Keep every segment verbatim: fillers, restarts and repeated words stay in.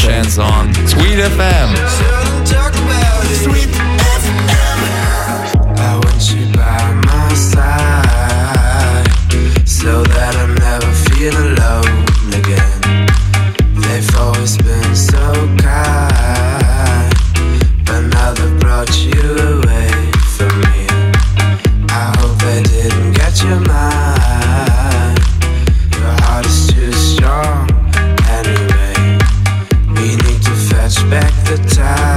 Chance on Sweet F M. Sweet F M. I want you by my side, so that I never feel alone again. They've always been so kind, but now they've brought you away from me. I hope they didn't get your mind. Your heart is too strong anyway. We need to fetch back the time.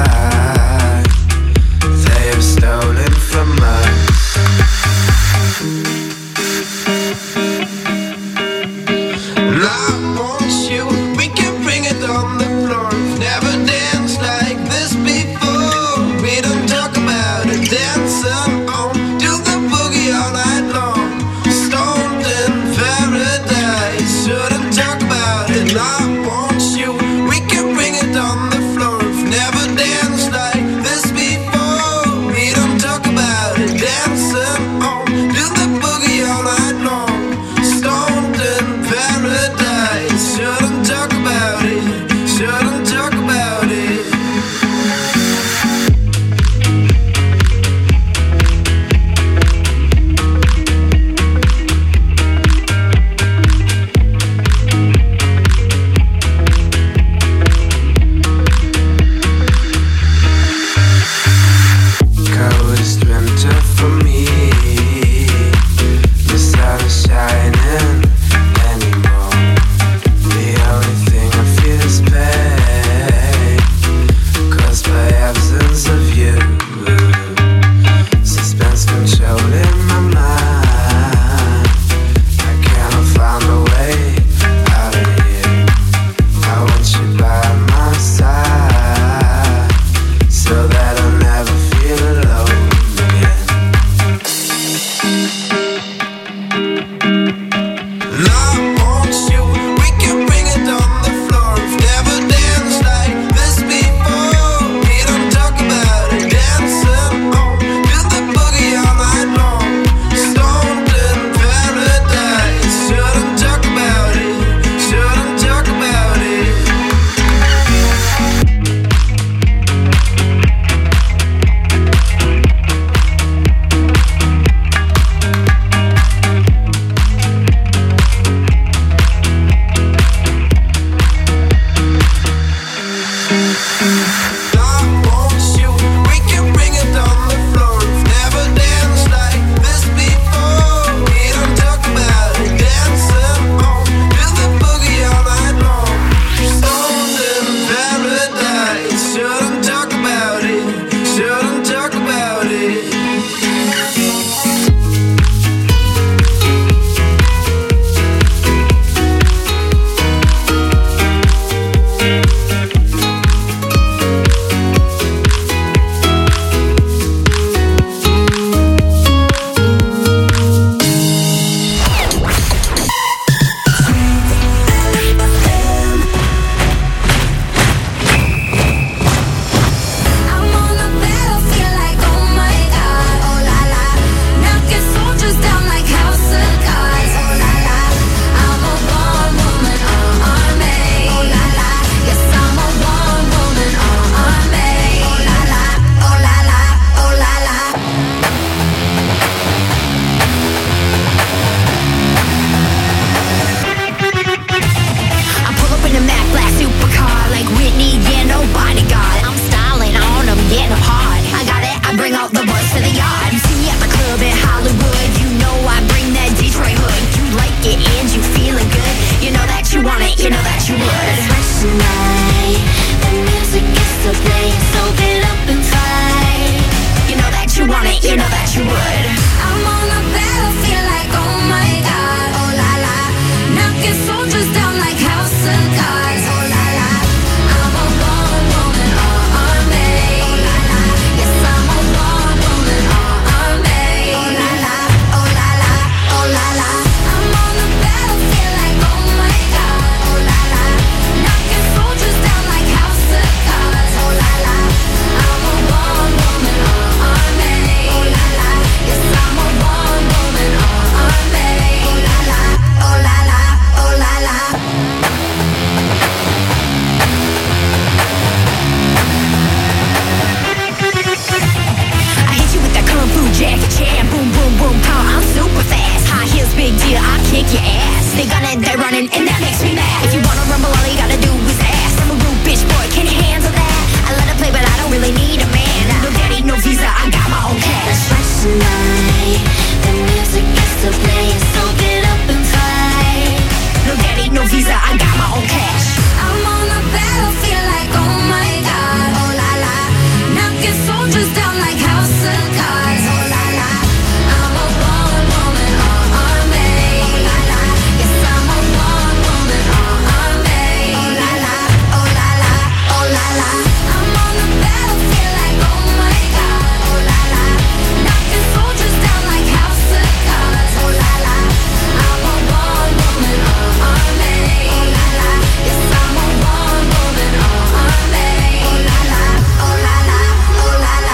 night. The music is to play, so get up and fight. No daddy, no visa, I got my own cash. I'm on the battlefield like oh my god, oh la la. Knocking soldiers down like house of cards, oh la la. I'm a one woman army, oh la la. Yes, I'm a one woman army, oh la la, oh la la, oh la la. I'm on the battlefield like oh my god, oh la la. Knocking soldiers down like house of cards, oh la la. I'm a one woman army, oh la la. Yes, I'm a one woman army, oh la la, oh la la, oh la la.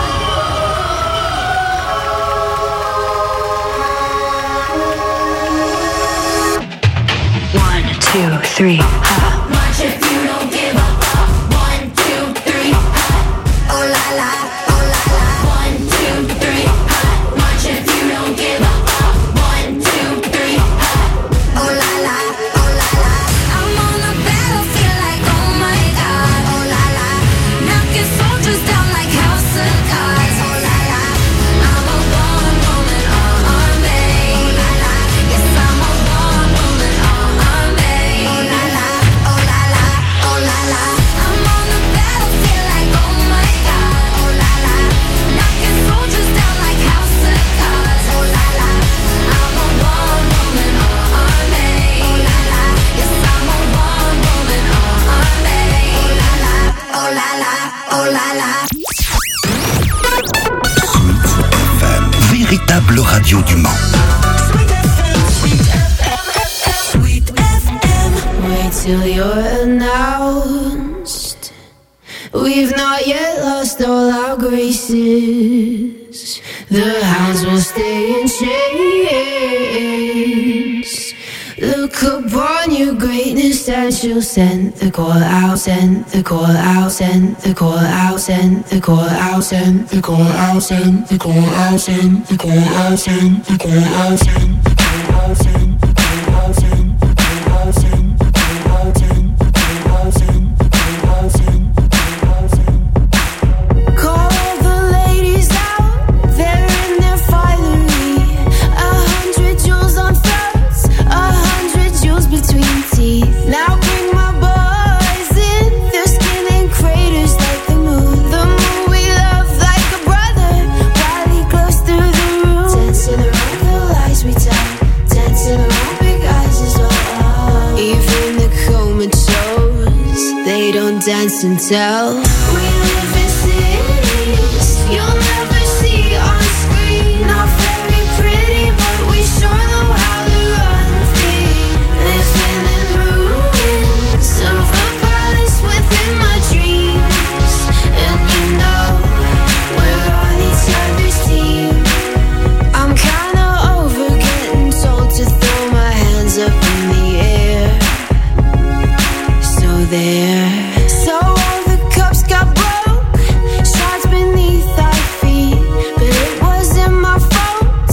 One, two, three, ha. March if you don't give a fuck. One, two, three, hot. Oh la la, oh la la. One, two, three, hot. March if you don't give a fuck. One, two, three, hot. Oh la la, oh la la. I'm on the battlefield like oh my god, oh la la. Knocking soldiers down like house of cards, oh la la. I'm a one woman army, oh la la. Yes, I'm a one woman army, oh la la, oh la la, oh la la. I'm on the battlefield like oh my god, oh la la. Knocking soldiers down like house of cards, oh la la. I'm a one woman army, oh la la. Yes, I'm a one woman army, oh la la, oh la la, oh la la. F M, véritable radio du Mans. Wait till you're announced. We've not yet lost all our graces. The hounds will stay in chains. Look upon your greatness and she'll send the call out, send the call out, send the call out, send the call out, send the call out, send the call out, send the call out, send the call out, send the call out, send the call out, send the call out, send the call out, send the call out, send the call out, send the call out, send. Call the ladies out, they're in their finery. A hundred jewels on throats, a hundred jewels between teeth. Now bring my boys in, their skin in craters like the moon. The moon we love like a brother, while he glows through the room. Dancing around the lies we tell, dancing around big eyes as well. Even the comatose, they don't dance and tell. We live in cities you'll never see on screen. Not very pretty, but we sure know how to run free. Living in ruins of a palace within my dreams. And you know we're on each other's team. I'm kinda over getting told to throw my hands up in the air. So there. So all the cups got broke, shards beneath our feet, but it wasn't my fault.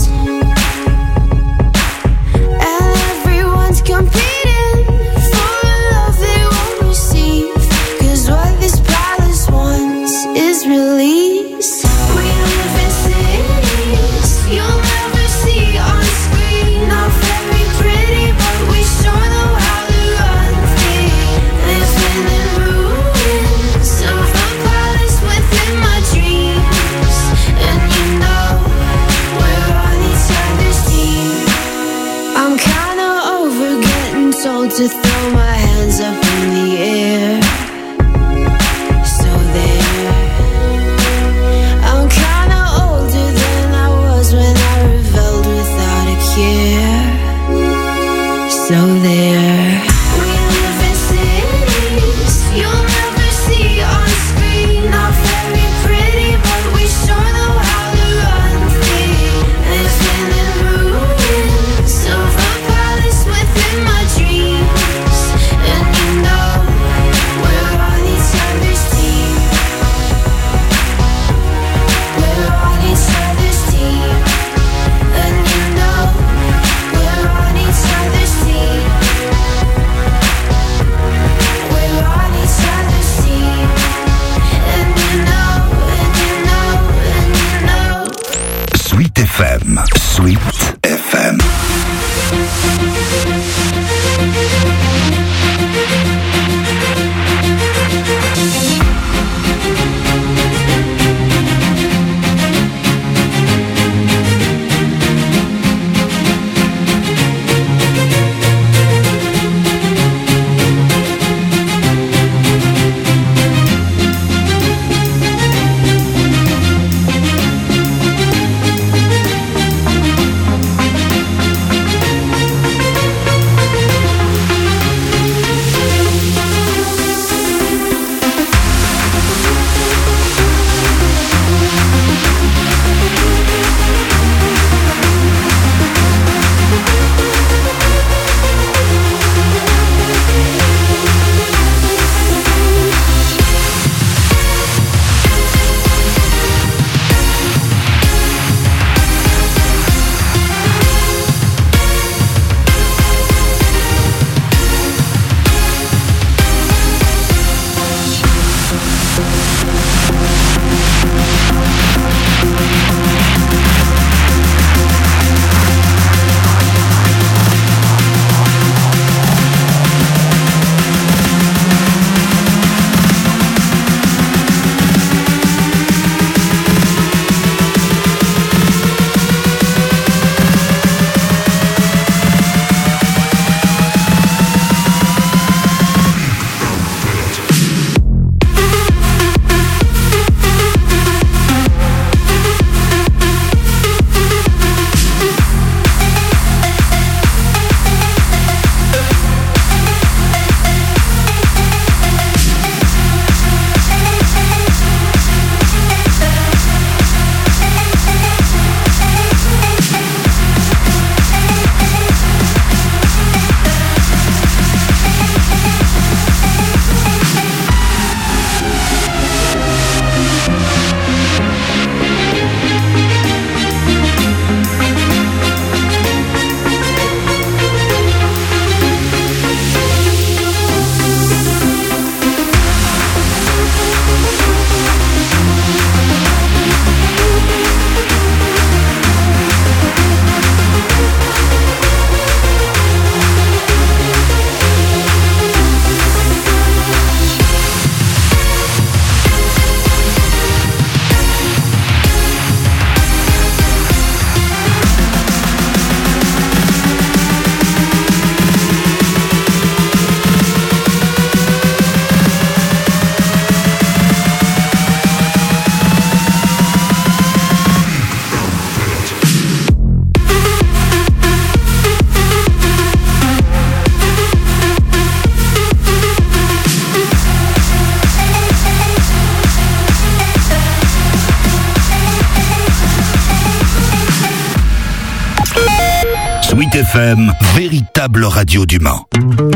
And everyone's competing for a love they won't receive, 'cause what this palace wants is release. We live in cities you'll never see on screen. Not very pretty, but we sure know how to run free. Living in ruins of a palace within my dreams. And you know we're on each other's team. I'm kinda over getting told to throw my hands up in the air. So there. I'm kinda older than I was when I rebelled without a care. So there. We live in cities you'll never see on screen. Not very pretty, but we sure know how to run free. Living in ruins of a palace within my dreams. M. Sweet F M. Sweet F M, véritable radio du Mans.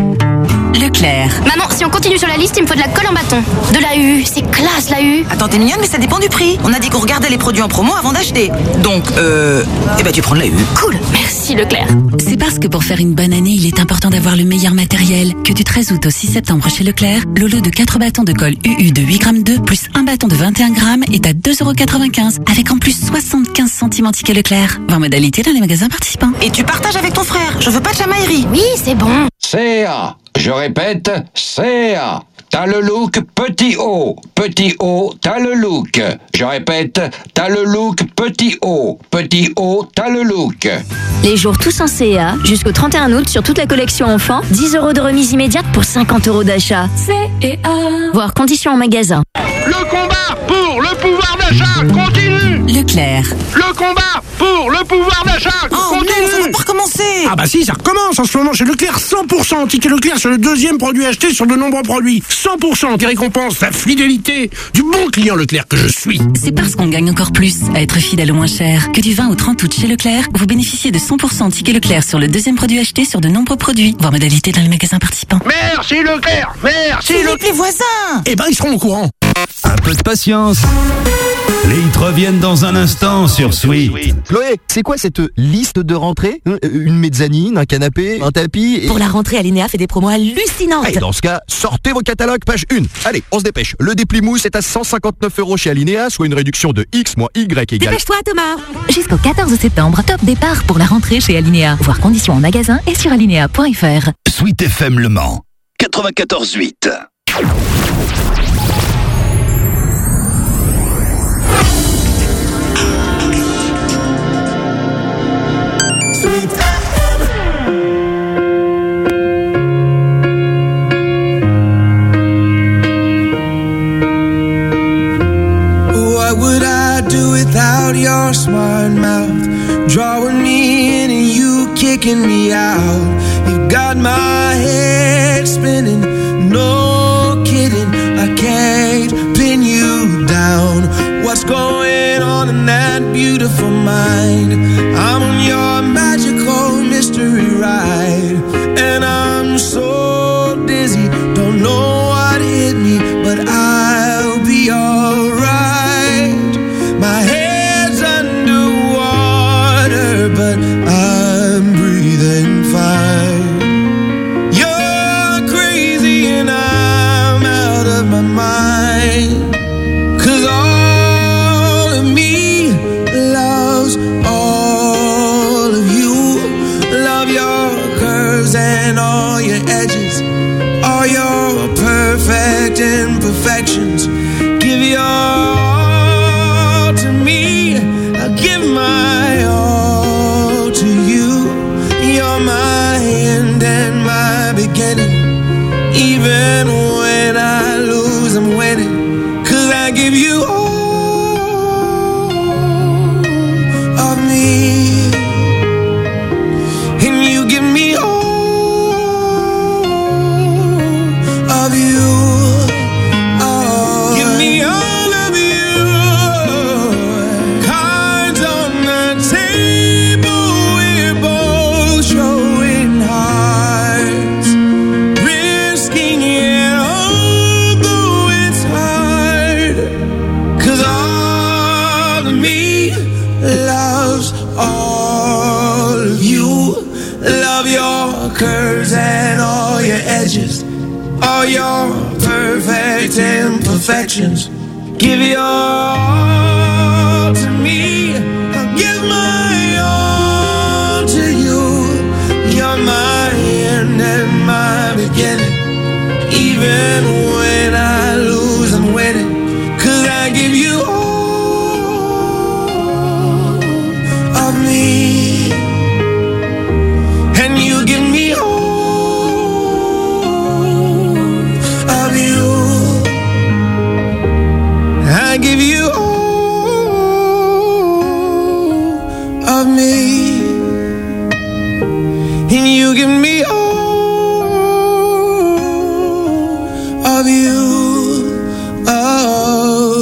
Leclerc. Maman, si on continue sur la liste, il me faut de la colle en bâton. De la U, c'est classe la U. Attends, t'es mignonne, mais ça dépend du prix. On a dit qu'on regardait les produits en promo avant d'acheter. Donc, euh... eh ben tu prends de la U. Cool, merci Leclerc. C'est parce que pour faire une bonne année, il est important d'avoir le meilleur matériel que du treize août au six septembre chez Leclerc, le lot de quatre bâtons de colle U U de huit grammes deux plus un bâton de vingt et un grammes est à deux euros quatre-vingt-quinze avec en plus soixante-quinze centimes en ticket Leclerc. Voir modalité dans les magasins participants. Et tu partages avec ton frère. Je veux pas de chamaillerie. Oui, c'est bon. C A. Je répète, C A. T'as le look petit O. Petit O, t'as le look. Je répète, t'as le look petit O. Petit O, t'as le look. Les jours tous en C A, jusqu'au trente et un août sur toute la collection enfant, dix euros de remise immédiate pour cinquante euros d'achat. C A. Voir conditions en magasin. Le combat pour le pouvoir d'achat continue. Leclerc. Le combat pour le pouvoir d'achat Oh continue. non, ça va pas recommencer. Ah bah si, ça recommence en ce moment chez Leclerc. cent pour cent ticket Leclerc sur le deuxième produit acheté sur de nombreux produits. cent pour cent qui récompense la fidélité du bon client Leclerc que je suis. C'est parce qu'on gagne encore plus à être fidèle au moins cher que du vingt au trente août chez Leclerc, vous bénéficiez de cent pour cent ticket Leclerc sur le deuxième produit acheté sur de nombreux produits. Voir modalité dans les magasins participants. Merci Leclerc, merci Philippe, Leclerc. les voisins. Eh ben ils seront au courant. Un peu de patience. Les hits reviennent dans un instant sur Sweet. Chloé, c'est quoi cette liste de rentrée? Une mezzanine, un canapé, un tapis et... Pour la rentrée, Alinéa fait des promos hallucinantes. Allez, dans ce cas, sortez vos catalogues, page un. Allez, on se dépêche. Le dépli mousse est à cent cinquante-neuf euros chez Alinéa, soit une réduction de X moins Y égale... Dépêche-toi, Thomas. Jusqu'au quatorze septembre, top départ pour la rentrée chez Alinéa. Voir conditions en magasin et sur alinéa point f r. Sweet F M Le Mans, quatre-vingt-quatorze huit. Without your smart mouth, drawing me in and you kicking me out. You got my head spinning, no kidding. I can't pin you down. What's going on in that beautiful mind? I'm on your magical mystery ride, and I'm so dizzy, don't know what hit me, but I'll be alright. My head's underwater, but I'm breathing fine. You're crazy and I'm out of my mind. 'Cause all of me loves all of you. Love your curves and all your edges, all your perfect imperfections. Give your to me, I give my all to you. You're my end and my beginning. Even when I lose, I'm winning. 'Cause I give you all of me, and you give me all of you. Oh, give me all. Curves and all your edges, all your perfect imperfections. Give your all to me, I'll give my all to you. You're my end and my beginning. Even when I lose, I'm winning. 'Cause I give you all of me, and you give me all of you. I give you all of me, and you give me all of you. Oh.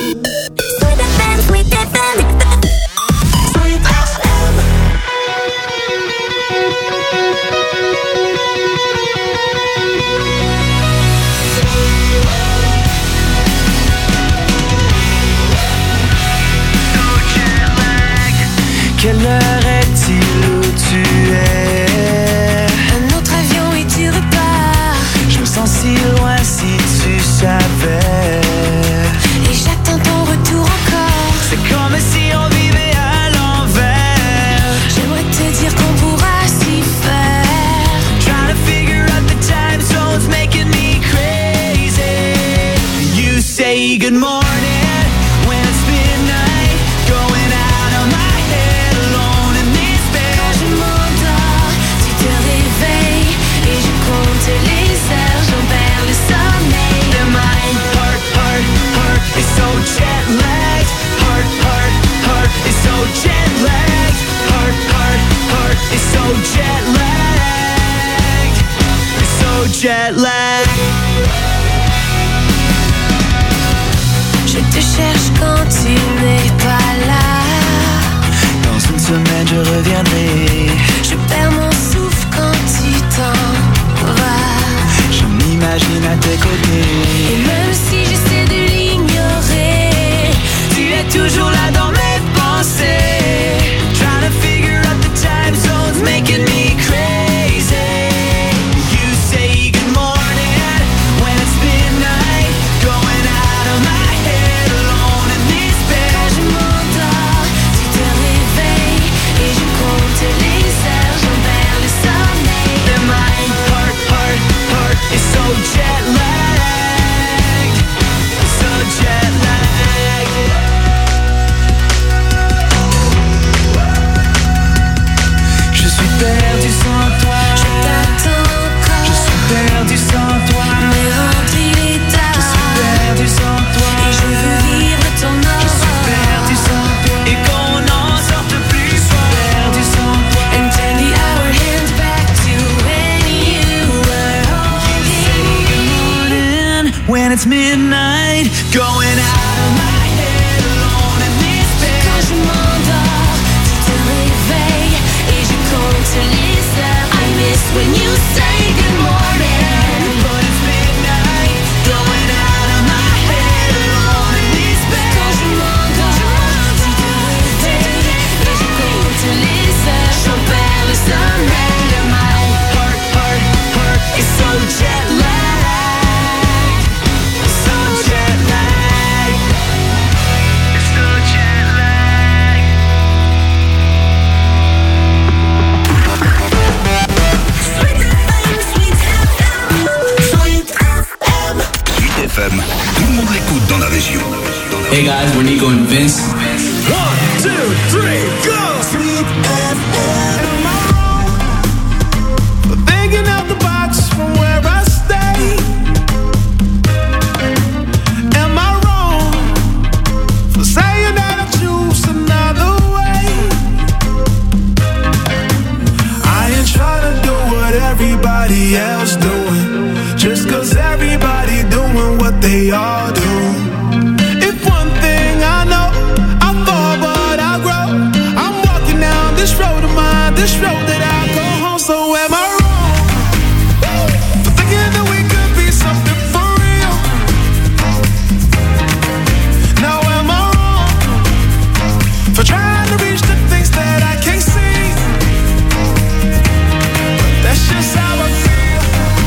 Quelle heure est-il où tu es? Un autre avion et tu repars. Je me sens si loin si tu savais. Et j'attends ton retour encore. C'est comme si on vivait à l'envers. J'aimerais te dire qu'on pourra s'y faire. Trying to figure out the time zones making me crazy. You say good morning when it's midnight, going out of my head alone in this bed. Quand je m'endors, tu te réveilles et je compte les heures, j'en perds le sommeil. And my heart, heart, heart is so jet lagged. Heart, heart, heart is so jet lagged. Heart, heart, heart is so jet lagged. It's so jet lagged. Je te cherche quand tu n'es pas là. Dans une semaine je reviendrai. Je perds mon souffle quand tu t'en vas. Je m'imagine à tes côtés. Et même si j'essaie de l'ignorer, tu es it's midnight, going out of my head, alone in this bed. Quand je m'endors, tu te réveilles et je compte les heures. I miss when you say good morning, but it's midnight, going out of my head, alone in this bed. Quand je m'endors, tu te réveilles et je compte les heures. J'en perds le sommeil, le mal. Heart, heart, heart, it's so jet lag, so jet lag, it's so jet lag. Sweet F M, tout le monde l'écoute dans la région. Hey guys, we're Nico and Vince. One, two, three, go! Sweet F M. Am I wrong for thinking out the box from where I stay? Am I wrong for saying that I choose another way? I ain't trying to do what everybody else doing, just cause everybody doing what they all do. If one thing I know, I fall but I grow. I'm walking down this road of mine, this road that I go home. So am I wrong for thinking that we could be something for real? Now am I wrong for trying to reach the things that I can't see? But that's just how I feel.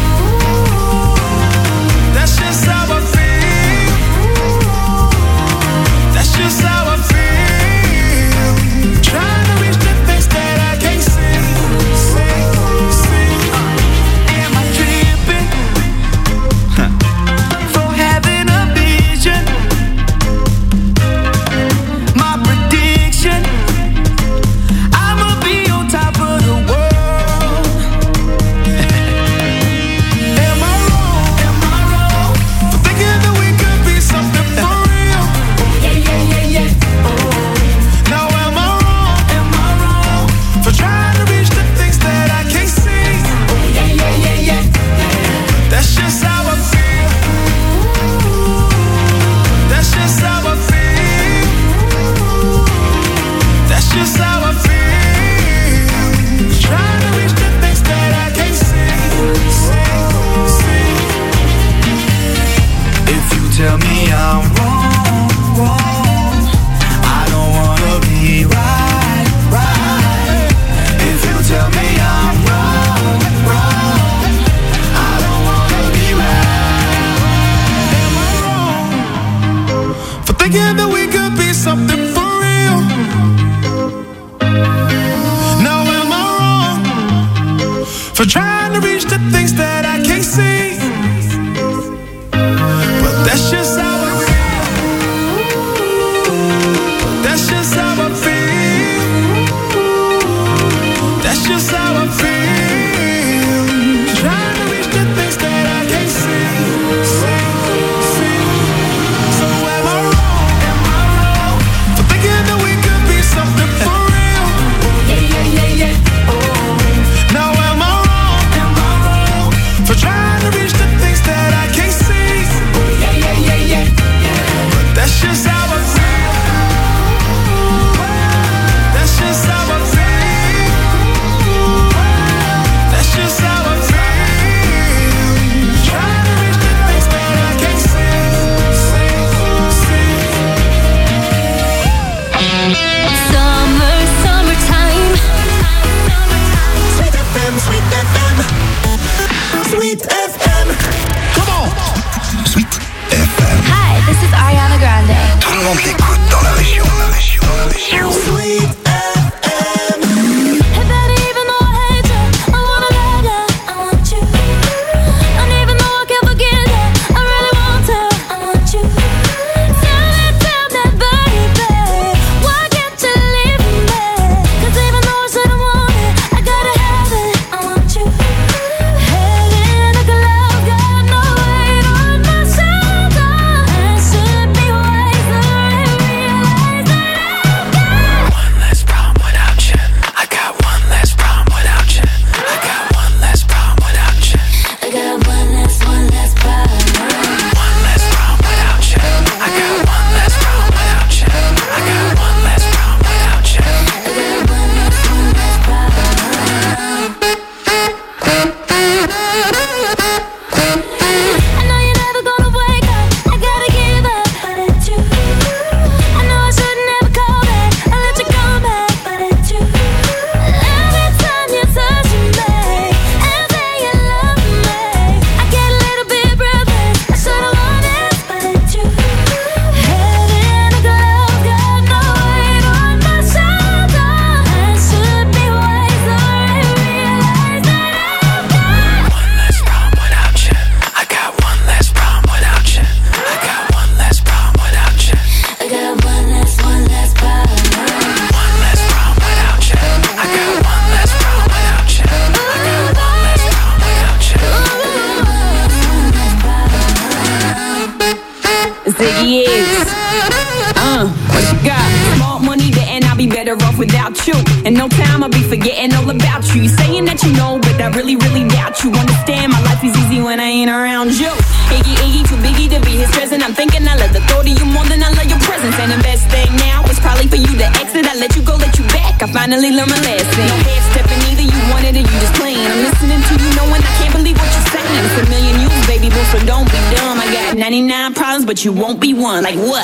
That's just how I feel. That's just how I feel. Trying to reach the things that I can't see. See, see. Am I tripping for having a vision? My prediction, I'ma be on top of the world. Am I wrong? Am I wrong for thinking that we could be something for real? Yeah, yeah, yeah, yeah. Now am I wrong? Am I wrong for trying to reach the things that I can't see? Yeah, yeah, yeah, yeah. That's just how I feel. That's just how I feel. That's just how I feel. Trying to reach the things that I can't see. See, see. If you tell me I'm wrong, wrong, I don't wanna be right, right. If you tell me I'm wrong, wrong, I don't wanna be right. Am I wrong for thinking that we could be something for real? Now am I wrong for trying to reach the things that I can't see? But that's just how I feel. That's just how I feel. That's just how I feel. Trying to reach the things that I can't see. See, see. So am I wrong? Am I wrong for thinking that we could be something for real? Yeah, yeah, yeah, yeah. Now am I wrong? Am I wrong for Biggie is. Uh, what you got? More money there and I'll be better off without you. In no time I'll be forgetting all about you. You saying that you know, but I really, really doubt you. Understand my life is easy when I ain't around you. Iggy, Iggy, too biggie to be his present. I'm thinking I love the thought of you more than I love your presence. And the best thing now is probably for you to exit. I let you go, let you back. I finally learned my lesson. No head stepping either, you wanted it, you just playing. I'm listening to you knowing I can't believe what you're saying. It's a million you, baby boo, so don't be dumb. I got ninety-nine problems, but you won't be one. Like what?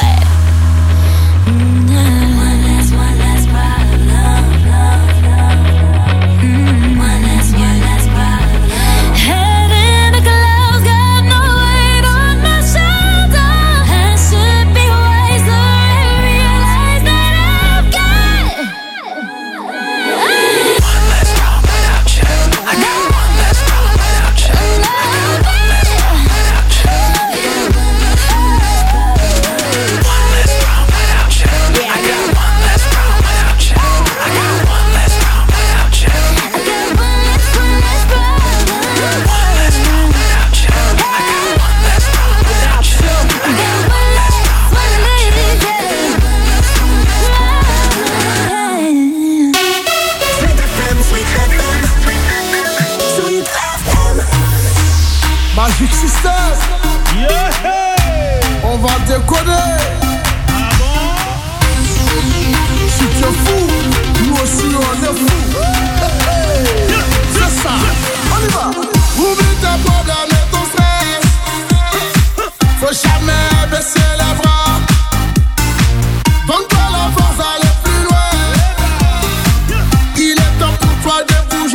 Magic System, yeah. On va décoder. Ah bon? Si tu es fou, nous aussi on est fou. Yeah. C'est ça, on y va. Oublie tes problèmes et ton stress. Faut jamais baisser les bras. Donne-toi la force d'aller plus loin. Il est temps pour toi de bouger.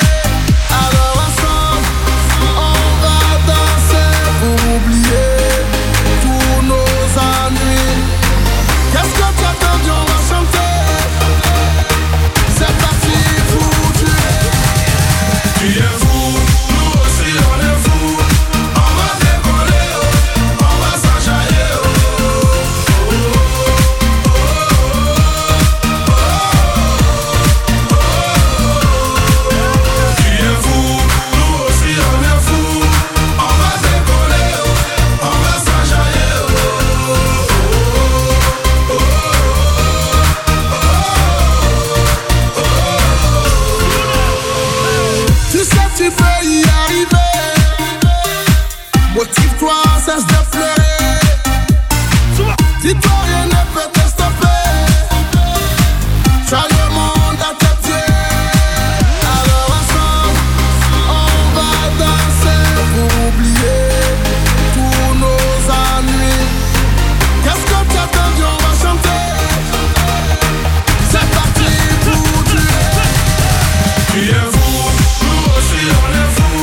Motive-toi, cesse de pleurer. Dis-toi, rien ne peut te stopper. Tu as le monde à tes pieds. Alors ensemble, on va danser pour oublier tous nos ennuis. Qu'est-ce que tu as attendu, on va chanter. C'est parti pour tuer. Tu es fou, nous aussi on est fou.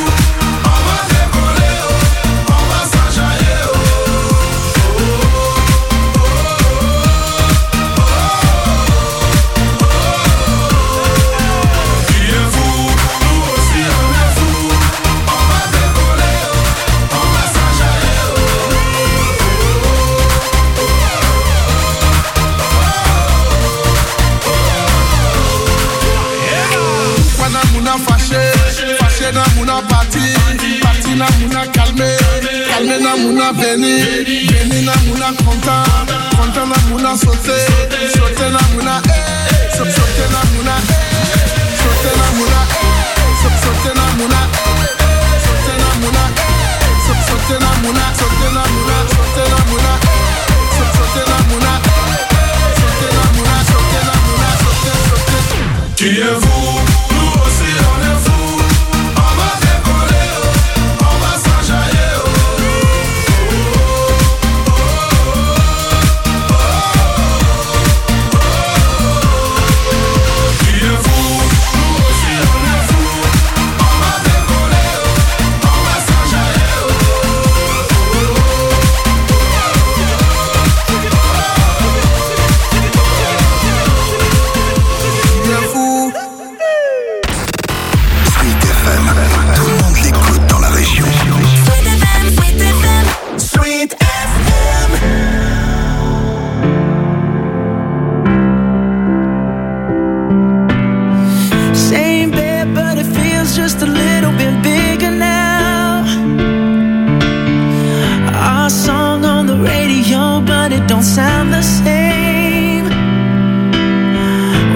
Fâché na mouna parti, parti na mouna calmé, calmé na mouna béni, béni na mouna content, content na mouna sauté, sauté na mouna eh, sauté na mouna eh, sauté na mouna eh, sauté na mouna eh, sauté na mouna eh, sauté na mouna, sauté na mouna, sauté na mouna eh, sauté na mouna eh, sauté na mouna, sauté na mouna, sauté, sauté. Tu es fou, nous aussi on est fou.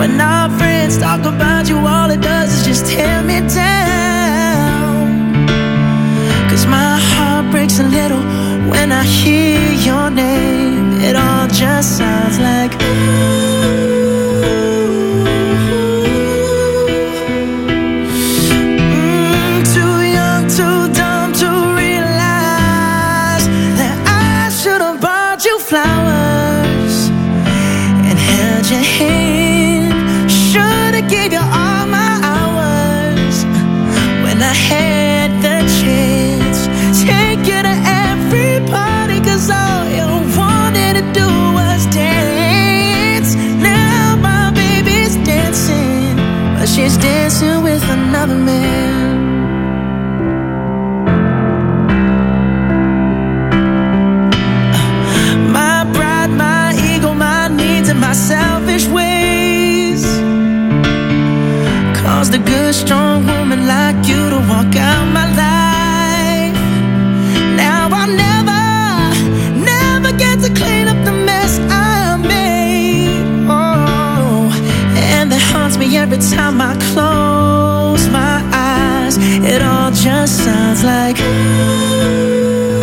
When our friends talk about you, all it does is just tear me down. Cause my heart breaks a little when I hear your name. It all just sounds like ooh. Flowers and held your hand. Should've gave you all my hours when I had the chance. Take you to every party, cause all you wanted to do was dance. Now my baby's dancing, but she's dancing with another man. My selfish ways caused a good, strong woman like you to walk out my life. Now I'll never, never get to clean up the mess I made. Oh, and that haunts me every time I close my eyes. It all just sounds like ooh.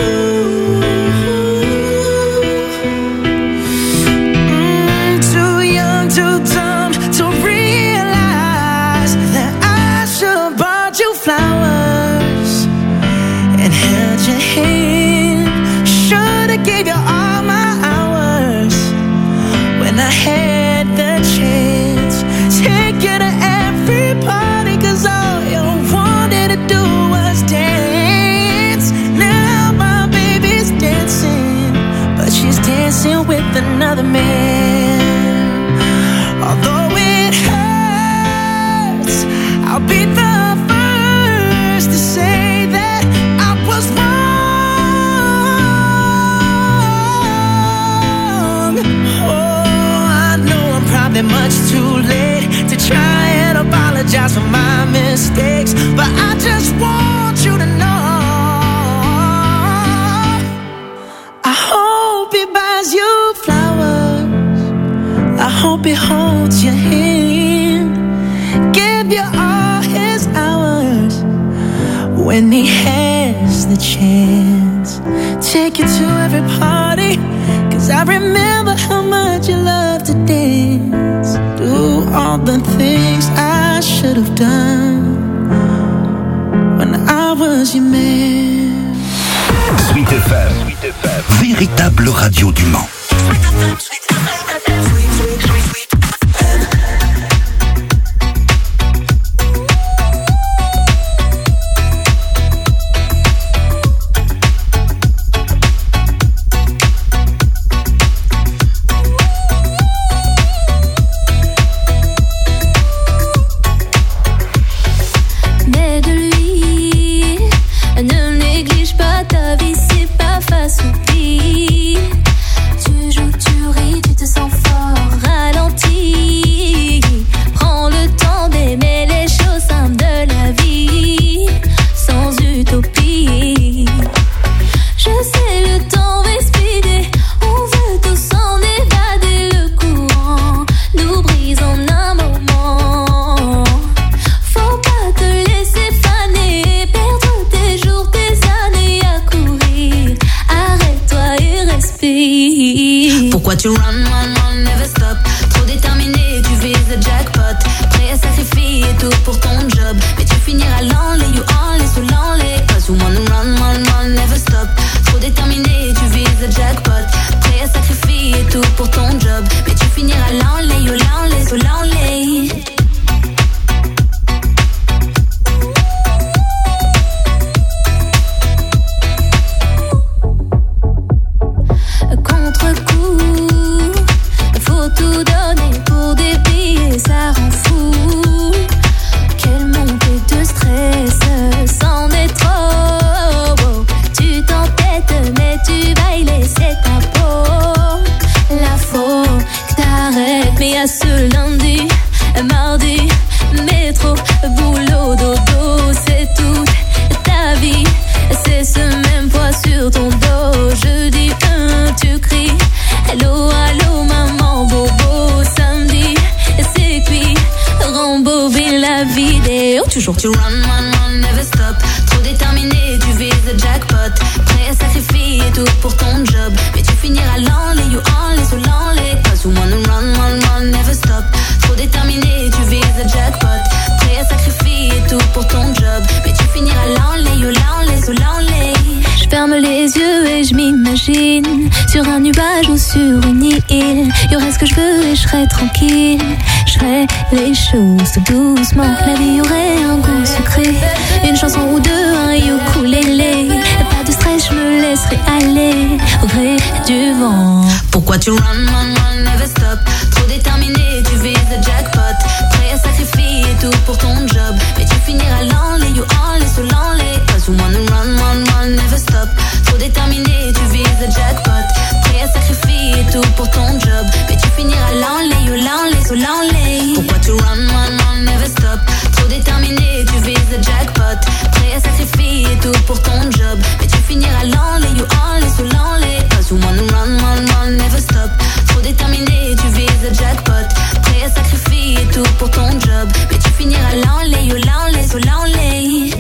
Too dumb to realize that I should've bought you flowers and held your hand. Should've gave you all my hours when I had the chance. Take you to every party, cause all you wanted to do was dance. Now my baby's dancing, but she's dancing with another man. Although it hurts, I'll be the first to say that I was wrong. Oh, I know I'm probably much too late to try and apologize for my mistakes, but I just want you to know I hope he buys you flowers. I hope he holds your hand, give you all his hours when he has the chance. Take you to every party, cause I remember how much you love to dance. Do all the things I should have done when I was your man. Sweet F M, véritable radio du Mans. Pourquoi tu run, run, run, never stop? Trop déterminé, tu vises le jackpot. Prêt à sacrifier tout pour ton job, mais tu finiras l'enlay, you only, so lonely. Cause you wanna run, run, run, never stop. Trop déterminé, tu vises le jackpot. Prêt à sacrifier tout pour ton job, mais tu finiras l'enlay, you lonely, so lonely. Contre-coup, la vidéo. Toujours tu run, run, run, never stop. Trop déterminé, tu vises le jackpot. Prêt à sacrifier tout pour ton job. Mais tu finiras l'enlé, you only, so lonely. Cause you wanna run, run, run, never stop. Trop déterminé, tu vises le jackpot. Prêt à sacrifier tout pour ton job. Mais tu finiras l'enlé, you lonely, so lonely. Je ferme les yeux et je m'imagine sur un nuage ou sur une île. Y aurait ce que je veux et je serais tranquille. Je ferais les choses tout doucement. La vie aurait un goût sucré. Une chanson ou deux, un ukulélé. Pas de stress, je me laisserai aller au gré du vent. Pourquoi tu run, run, run, never stop. Trop déterminé, tu vises le jackpot. Prêt à sacrifier tout pour ton job. Mais tu finiras l'enlé, you only, so lonely. Cause you wanna run, run, run, never stop. Trop déterminé, tu vises le jackpot. Prêt à sacrifier tout pour ton job. Mais tu finiras lonely, you lonely, so lonely. Pourquoi tu run, run, run, never stop. Trop déterminé, tu vises le jackpot. Prêt à sacrifier tout pour ton job. Mais tu finiras lonely, you only, so lonely. Cause you wanna run, run, run, never stop. Trop déterminé, tu vises le jackpot. Prêt à sacrifier tout pour ton job. Mais tu finiras lonely, you lonely, so lonely.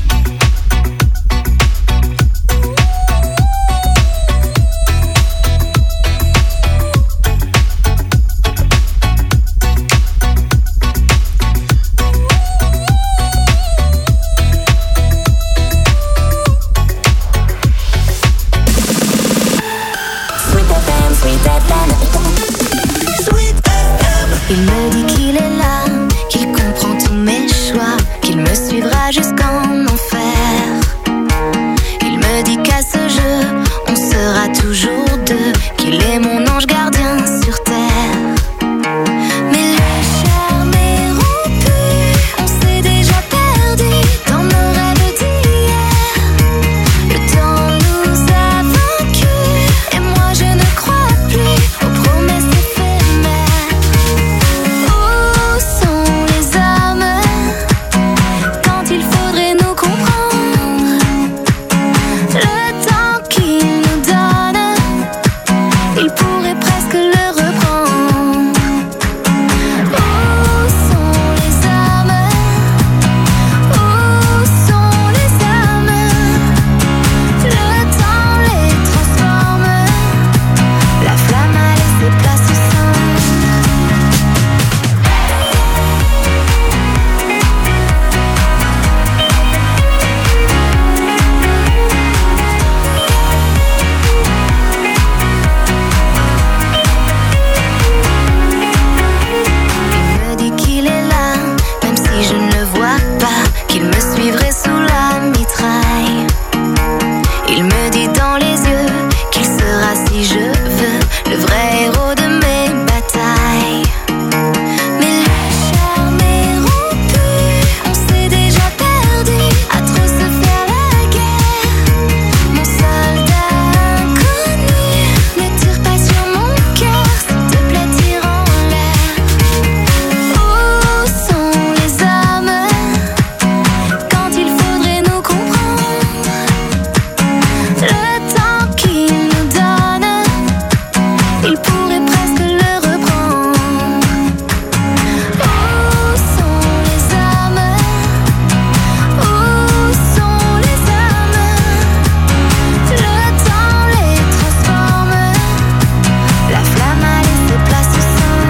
Il me dit qu'il est là, qu'il comprend tous mes choix, qu'il me suivra jusqu'en enfer. Il me dit qu'à ce jeu, on sera toujours deux, qu'il est mon ange gardien sur terre. Mais le charme est rompu, on s'est déjà perdu dans nos rêves d'hier. Le temps nous a vaincus, et moi je ne crois plus aux promesses éphémères. Où sont les hommes quand il faudrait nous comprendre? Le temps qu'ils nous donnent, il pourrait presque le reprendre. Où sont les hommes? Où sont les hommes? Le temps les transforme. La flamme a laissé place au sang. Il me dit qu'il est là, même si je ne le vois pas, qu'il me suivrait sous la mitraille. Il me dit dans les yeux qu'il sera, si je veux, le vrai héros de mes batailles. Mais le charme est rompu, on s'est déjà perdu à trop se faire la guerre. Mon soldat inconnu, ne tire pas sur mon cœur, s'il te plaît tire en l'air. Où sont les hommes quand il faudrait nous comprendre? Le temps qu'ils nous donnent, il pourrait presque le reprendre. Où sont les hommes? Où sont les hommes? Le temps les transforme. La flamme a laissé place au sang.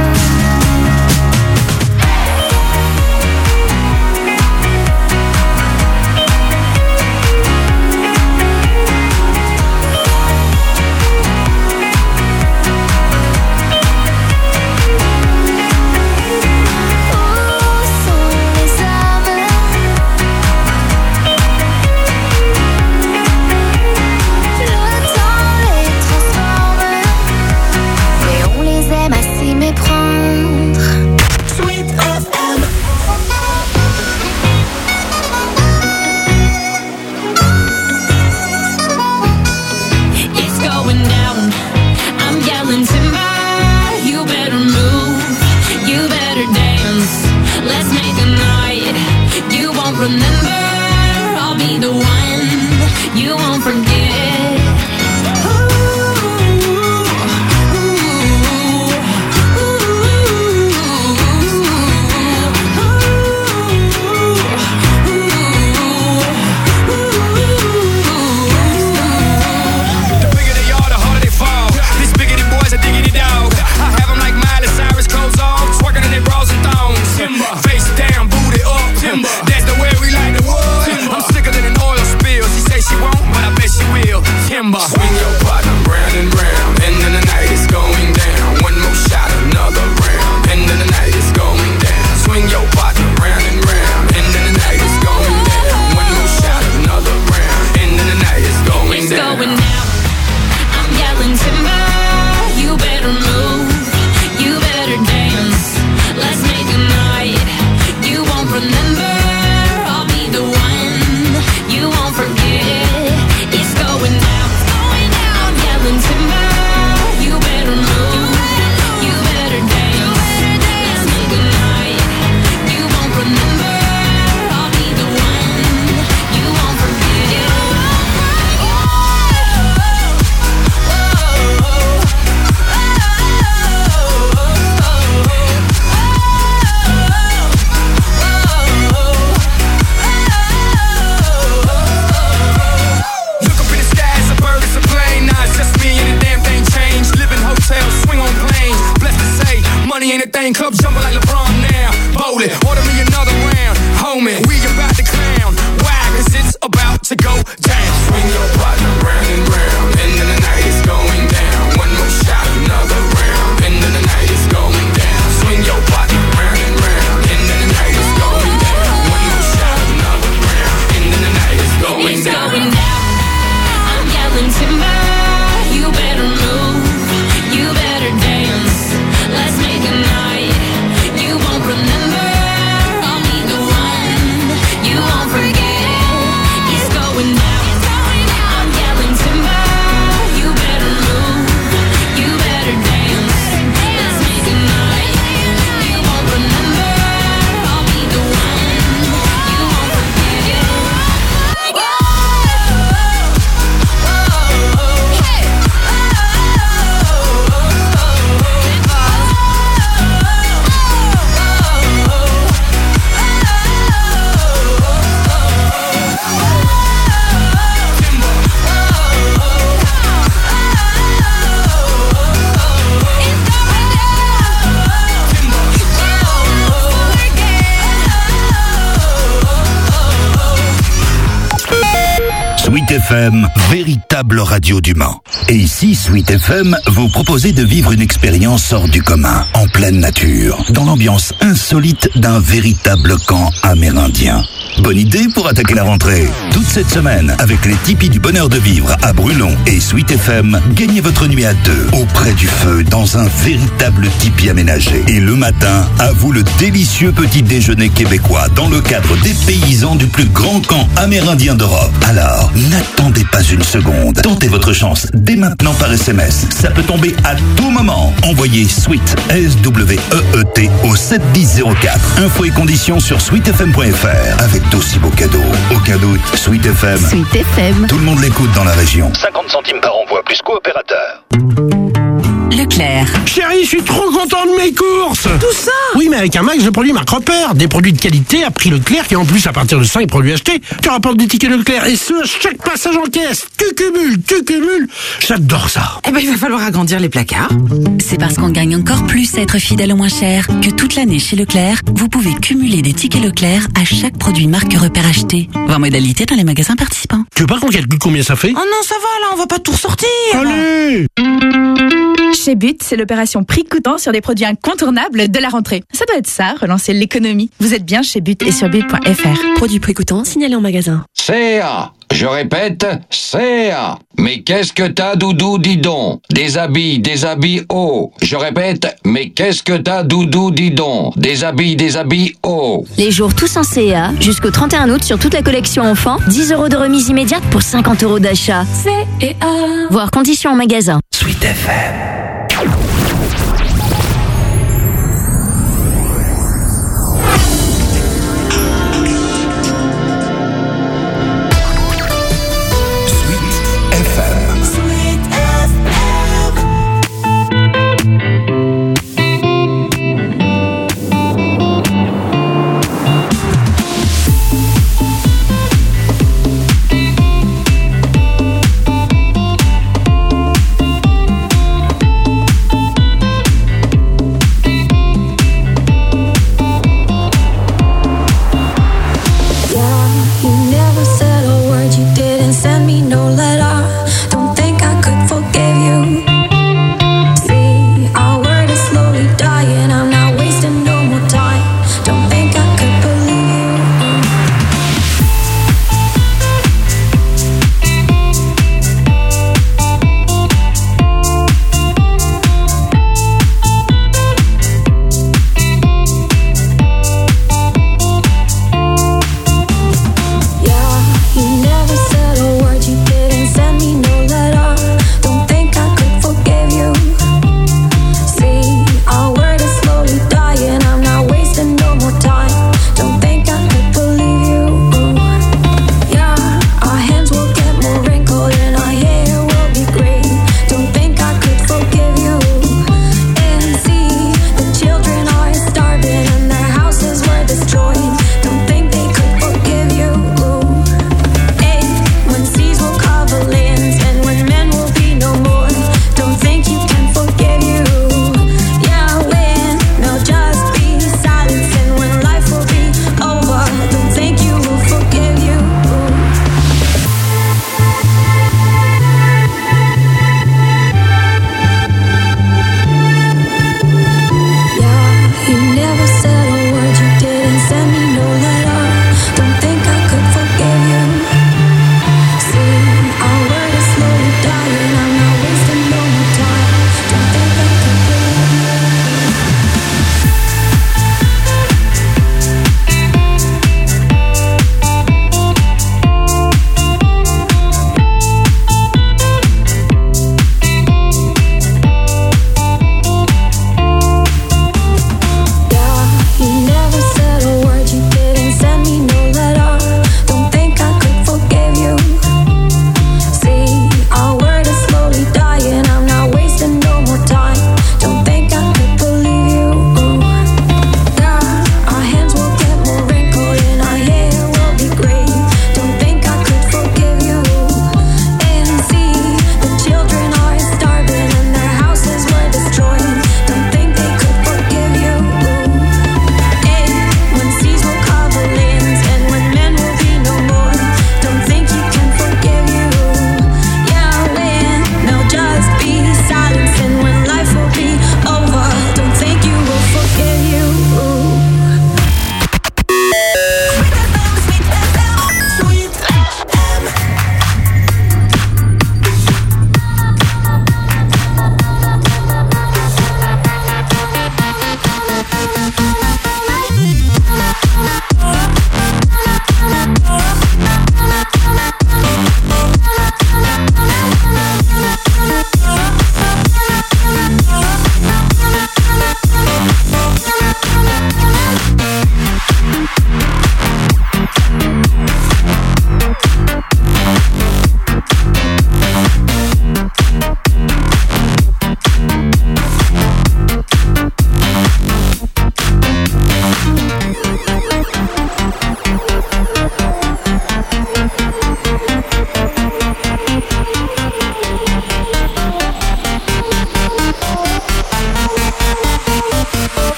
Où sont les hommes? Le temps les transforme. Mais on les aime à s'y méprendre. Sweet F M. It's going down. I'm yelling timber. You better move. You better dance. Let's make a night you won't remember. I'll be the one you won't forget. Ooh, ooh, ooh, ooh. remember, I'll be the one you won't forget. It's going down, it's going down. I'm yelling timber, you better move, you better dance. Let's make a night you won't remember. I'll be the one you won't forget. Money ain't a thing, club jumping like LeBron now. Bowl it, order me another round. Homie, we about to clown. Why? Cause it's about to go down. Swing your partner round and round. End of the night is going down. One more shot, another round. End of the night is going down. Swing your partner round and round. End of the night is going down. One more shot, another round. End of the night is going It's down. going down. I'm yelling timber, you better move, you better dance. Let's make a night you won't remember. I'll be the one you won't forget. It's going down, it's going down. I'm yelling timber, you better move, you better dance. Let's make a night you won't remember. I'll be the one you won't forget. Sweet F M, véritable radio du Mans. Et ici, Sweet F M vous proposez de vivre une expérience hors du commun, en pleine nature, dans l'ambiance insolite d'un véritable camp amérindien. Bonne idée pour attaquer la rentrée. Toute cette semaine, avec les tipis du bonheur de vivre à Brulon et Sweet F M, gagnez votre nuit à deux, auprès du feu, dans un véritable tipi aménagé. Et le matin, à vous le délicieux petit déjeuner québécois, dans le cadre des paysans du plus grand camp amérindien d'Europe. Alors, n'attendez pas une seconde. Tentez votre chance dès maintenant par S M S. Ça peut tomber à tout moment. Envoyez Sweet, S W E E T, au sept dix zéro quatre. Infos et conditions sur sweet f m point f r. Avec d'aussi beaux cadeaux. Aucun doute, Sweet F M. Sweet F M. Tout le monde l'écoute dans la région. cinquante centimes par envoi plus coopérateur. Leclerc. Chérie, je suis trop content de mes courses. Tout ça? Oui, mais avec un max de produits marque repère. Des produits de qualité à prix Leclerc et en plus, à partir de cinq produits achetés, tu rapportes des tickets Leclerc. Et ce, à chaque passage en caisse. Tu cumules, tu cumules. J'adore ça. Eh ben, il va falloir agrandir les placards. C'est parce qu'on gagne encore plus à être fidèle au moins cher que toute l'année chez Leclerc, vous pouvez cumuler des tickets Leclerc à chaque produit marque repère acheté. Voir modalité dans les magasins participants. Tu veux pas qu'on calcule combien ça fait? Oh non, ça va, là, on va pas tout ressortir. Allez! Chez But, c'est l'opération prix coûtant sur des produits incontournables de la rentrée. Ça doit être ça, relancer l'économie. Vous êtes bien chez But et sur but point f r. Produits prix coûtant, signalés en magasin. C A. Je répète, C A. Mais qu'est-ce que t'as, Doudou, dis donc? Des habits, des habits hauts. Je répète, mais qu'est-ce que t'as, Doudou, dis donc? Des habits, des habits hauts. Les jours tous en C A, jusqu'au trente et un août sur toute la collection enfant, dix euros de remise immédiate pour cinquante euros d'achat. C A. Voir conditions en magasin. Sweet F M.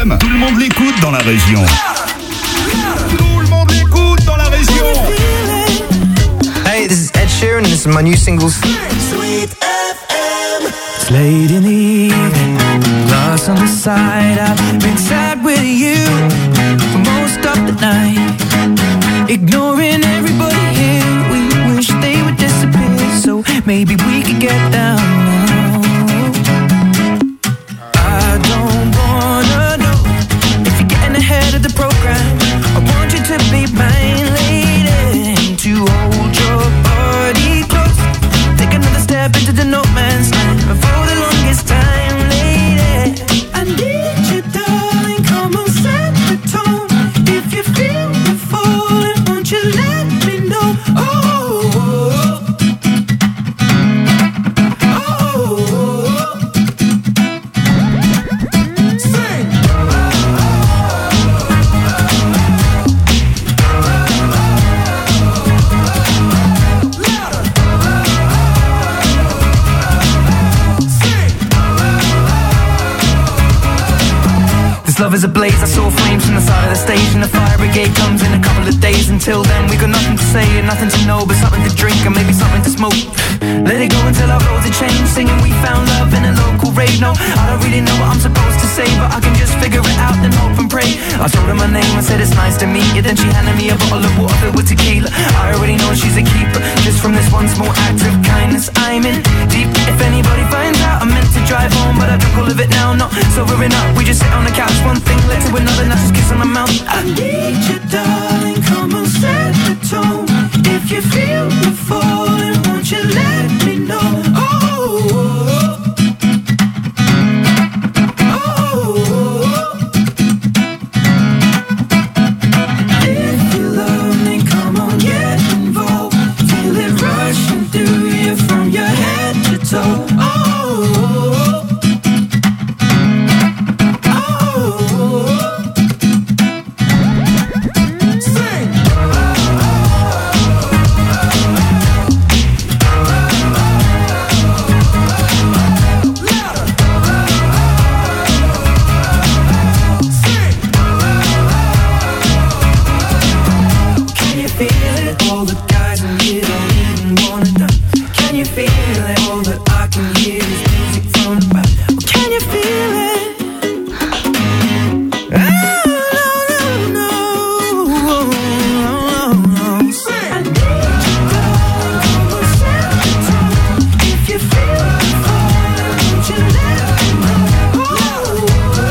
F M, tout le monde l'écoute dans la région. Tout le monde l'écoute dans la région. Hey, this is Ed Sheeran and this is my new single. Sweet F M. It's late in the evening, glass on the side. I've been sad with you for most of the night, ignoring everybody here. We wish they would disappear, so maybe we could get down now. I don't wanna know if you're getting ahead of the program. I want you to be mine, lady, to hold your body close. Take another step into the no man's land for the longest time, lady. I need you, darling, come on, set the tone. If you feel me falling, won't you let me know? Oh, oh, oh, oh. Sing. This love is ablaze, I saw flames from the side of the stage, and the fire brigade comes in a couple of days. Until then we got nothing to say and nothing to know, but something to drink and maybe something to smoke. Let it go until our roads are changed, singing we found love in a local rave. No, I don't really know what I'm supposed to say, but I can just figure it out and hope and pray. I told her my name, I said it's nice to meet you, then she handed me a bottle of water filled with tequila. I already know she's a keeper, just from this one small act of kindness I'm in deep. If anybody finds out, I meant to drive home, but I drunk all of it now, not sobering up. We just sit on the couch, one thing led to another, now just kiss on the mouth. I need you, darling, come on, set the tone. If you feel me falling, won't you let me know? Oh, oh, oh. If you love me, come on, get involved. Feel it rushing through you from your head to toe. Oh, oh, oh. Sing. Can you feel it? All the guys in here don't even wanna know. Can you feel it? All that I can hear is music from the back. Well, can you feel it? Oh, no, no, no. Sing. I need you, darling, come on, set the tone. If you feel me falling, won't you let me know? Oh, oh,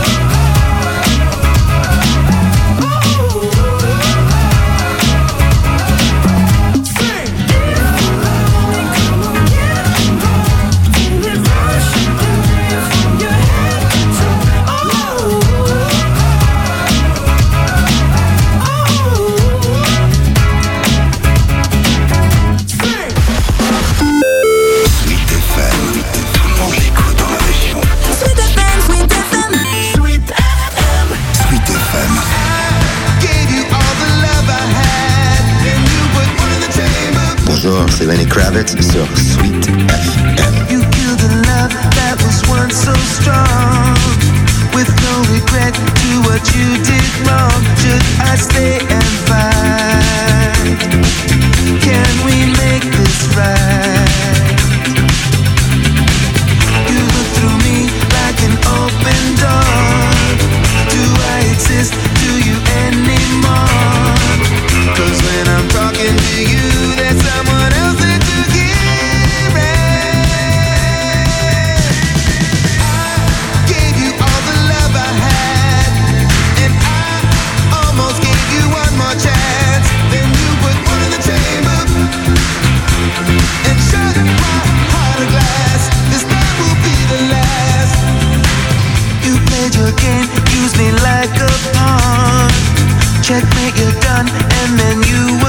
sing. If you love me, come on, get involved. Feel it rushing through you from your head to toe. Oh, oh, sing. Sweet F M, tout le monde l'écoute dans la région. Sweet F M, Sweet F M, Sweet F M. Sweet F M. Gave you all the love I had, and you put one in the chamber. Bonjour, c'est Lenny Kravitz sur Sweet F M. You killed a love that was once so strong, with no regret to what you did wrong. Should I stay and fight? Can we make this right? You look through me like an open door. Do I exist to you anymore? 'Cause when I'm talking to you, there's someone else that you hear it. I gave you all the love I had, and I almost gave you one more chance. Then you put one in the chamber and shut my heart of glass. This time will be the last. You played your game, used me like a pawn. Checkmate, you're done, and then you were